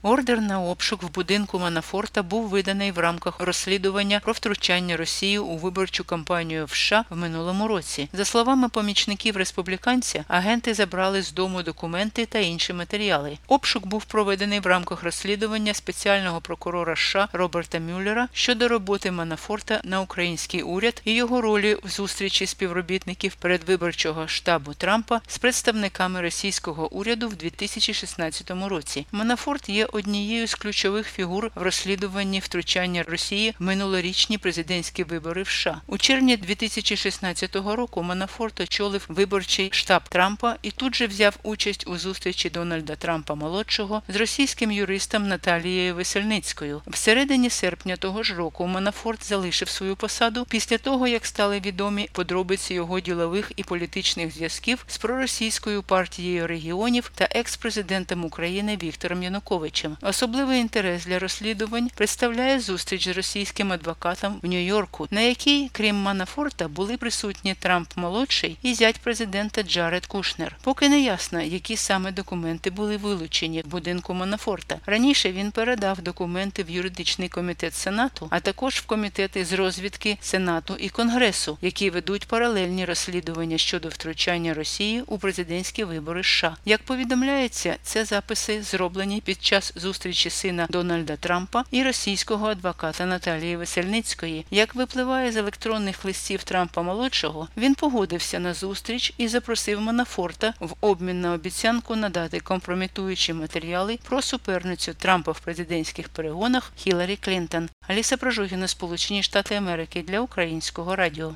Ордер на обшук в будинку Манафорта був виданий в рамках розслідування про втручання Росії у виборчу кампанію в США в минулому році. За словами помічників республіканця, агенти забрали з дому документи та інші матеріали. Обшук був проведений в рамках розслідування спеціального прокурора США Роберта Мюллера щодо роботи Манафорта на український уряд і його ролі в зустрічі співробітників передвиборчого штабу Трампа з представниками російського уряду в 2016 році. Манафорт є однією з ключових фігур в розслідуванні втручання Росії в минулорічні президентські вибори в США. У червні 2016 року Манафорт очолив виборчий штаб Трампа і тут же взяв участь у зустрічі Дональда Трампа-молодшого з російським юристом Наталією Весельницькою. Всередині серпня того ж року Манафорт залишив свою посаду після того, як стали відомі подробиці його ділових і політичних зв'язків з проросійською партією регіонів та екс-президентом України Віктором Януковичем. Особливий інтерес для розслідувань представляє зустріч з російським адвокатом в Нью-Йорку, на якій, крім Манафорта, були присутні Трамп-молодший і зять президента Джаред Кушнер. Поки не ясно, які саме документи були вилучені в будинку Манафорта. Раніше він передав документи в юридичний комітет Сенату, а також в комітети з розвідки Сенату і Конгресу, які ведуть паралельні розслідування щодо втручання Росії у президентські вибори США. Як повідомляється, це записи зроблені під час зустрічі сина Дональда Трампа і російського адвоката Наталії Весельницької. Як випливає з електронних листів Трампа-молодшого, він погодився на зустріч і запросив Манафорта в обмін на обіцянку надати компрометуючі матеріали про суперницю Трампа в президентських перегонах Хіларі Клінтон. Аліса Прожугіна, Сполучені Штати Америки, для Українського радіо.